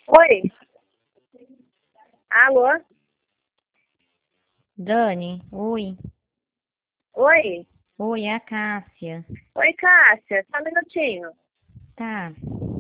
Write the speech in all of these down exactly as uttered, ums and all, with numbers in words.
Oi, alô? Dani, oi. Oi? Oi, é a Cássia. Oi, Cássia, só um minutinho. Tá.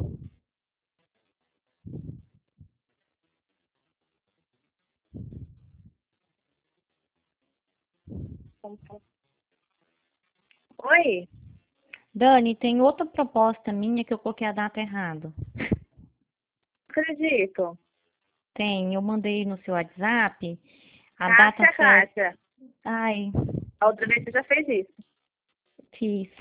Oi? Dani, tem outra proposta minha que eu coloquei a data errado. Acredito. Tem, eu mandei no seu WhatsApp a data Cássia, certa. Cássia. Ai, A outra vez você já fez isso. fiz.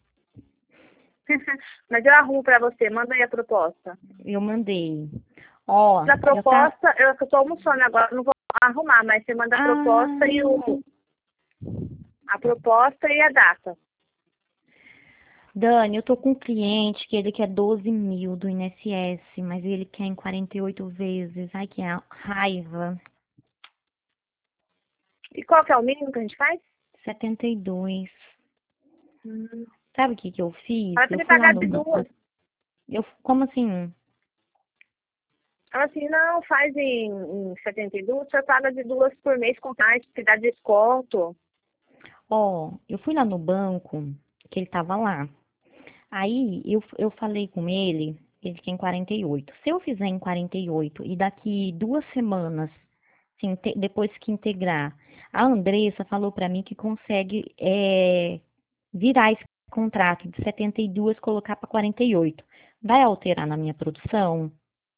Mas eu arrumo pra você, manda aí a proposta. Eu mandei. Ó, A eu tá. proposta, eu eu tô almoçando agora, não vou arrumar, mas você manda a proposta Ah, e o. A proposta e a data. Dani, eu tô com um cliente que ele quer doze mil do I N S S, mas ele quer em quarenta e oito vezes. Ai, que raiva. E qual que é o mínimo que a gente faz? Setenta e dois. Hum. Sabe o que que eu fiz? Fala pra Eu ele fui lá pagar no de banco. duas. Eu, como assim? Ela assim, não, faz em, em setenta e dois, você paga de duas por mês com taxa, que dá desconto. Ó, eu fui lá no banco, que ele tava lá. Aí eu, eu falei com ele, ele quer em quarenta e oito. Se eu fizer em quarenta e oito e daqui duas semanas, se inte- depois que integrar, a Andressa falou pra mim que consegue é, virar esse contrato de setenta e dois, colocar para quarenta e oito. Vai alterar na minha produção?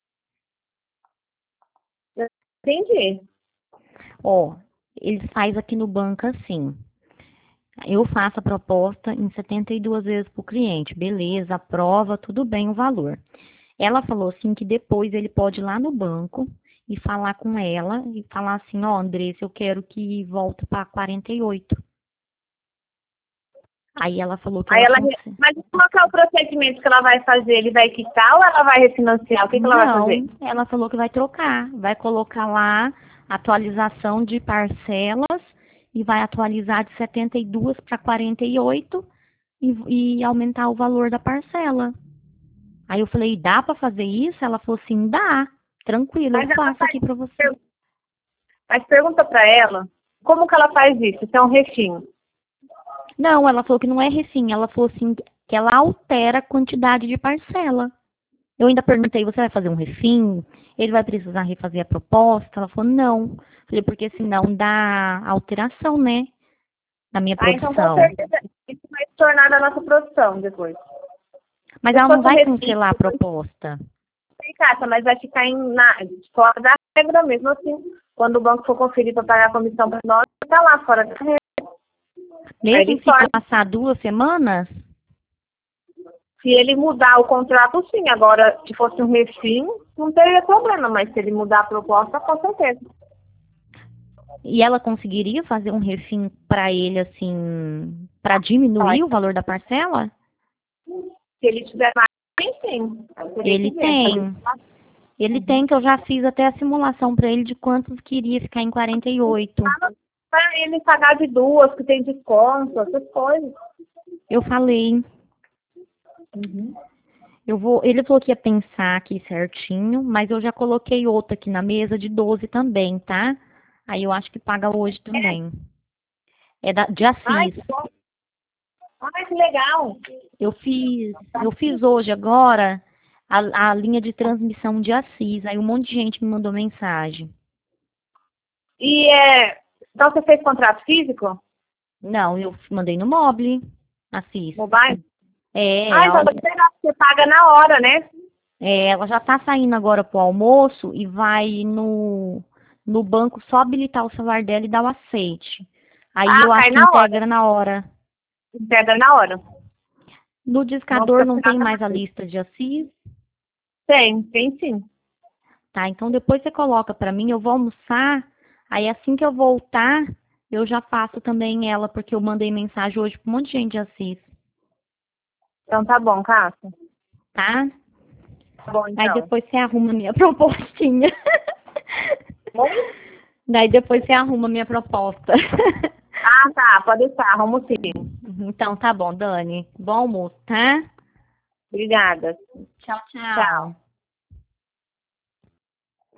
Entendi. Ó, ele faz aqui no banco assim. Eu faço a proposta em setenta e duas vezes para o cliente, beleza, aprova, tudo bem o valor. Ela falou assim que depois ele pode ir lá no banco e falar com ela e falar assim, ó, Andressa, eu quero que volte para quarenta e oito. Aí ela falou que Aí ela ela. consegue. Mas qual que é o procedimento que ela vai fazer? Ele vai quitar ou ela vai refinanciar? O que, que ela vai fazer? Não, ela falou que vai trocar, vai colocar lá atualização de parcelas e vai atualizar de setenta e duas para quarenta e oito e, e aumentar o valor da parcela. Aí eu falei, dá pra fazer isso? Ela falou assim, dá. Tranquilo, eu Mas ela faço faz. aqui pra você. Mas pergunta pra ela como que ela faz isso? Isso é um refim. Não, ela falou que não é refim. Ela falou assim, que ela altera a quantidade de parcela. Eu ainda perguntei, você vai fazer um refim? Ele vai precisar refazer a proposta? Ela falou, não. Falei, porque senão dá alteração, né? Na minha Ah, então com produção. certeza isso vai se tornar da nossa produção depois. Mas Se ela não fosse um vai refim, cancelar a proposta. sem caixa, mas vai ficar em, na, fora da regra mesmo assim. Quando o banco for conferir para pagar a comissão para nós, tá lá fora da regra. Aí Mesmo ele se pode. passar duas semanas, Se ele mudar o contrato, sim. Agora, se fosse um refim, não teria problema, mas se ele mudar a proposta, com certeza. e ela conseguiria fazer um refim para ele, assim, para Pode. diminuir o valor da parcela? Se ele tiver mais, sim, sim. Eu teria que Ele ver. Fazer tem. Ele tem, que eu já fiz até a simulação para ele de quantos que iria ficar em quarenta e oito. para ele pagar de duas, que tem desconto, essas coisas. Eu falei, Uhum. eu vou, ele falou que ia pensar aqui certinho, mas eu já coloquei outra aqui na mesa de doze também, tá? Aí eu acho que paga hoje também. É da, de Ai, Assis. que bom. Ai, que legal. Eu fiz, eu fiz hoje agora a, a linha de transmissão de Assis. Aí um monte de gente me mandou mensagem. E é, então você fez contrato físico? Não, eu mandei no Mobile, Assis. Mobile? É, Ah, então ela, você você paga na hora, né? é, ela já tá saindo agora pro almoço e vai no, no banco só habilitar o celular dela e dar o aceite. Aí Ah, eu cai acho que na hora. integra na hora. Entrega na hora. No Não discador fica não tem pirata mais a mais. lista de Assis, Tem, tem sim. tá? Então depois você coloca pra mim, eu vou almoçar, aí assim que eu voltar, eu já faço também ela, porque eu mandei mensagem hoje pra um monte de gente de Assis, Então tá bom, Cássia. tá? Tá bom, Aí então. depois você arruma a minha propostinha. Bom? Daí depois você arruma a minha proposta. Ah, tá. Pode deixar. Vamos sim. Então tá bom, Dani. Bom almoço, tá? Obrigada. Tchau, Tchau. tchau.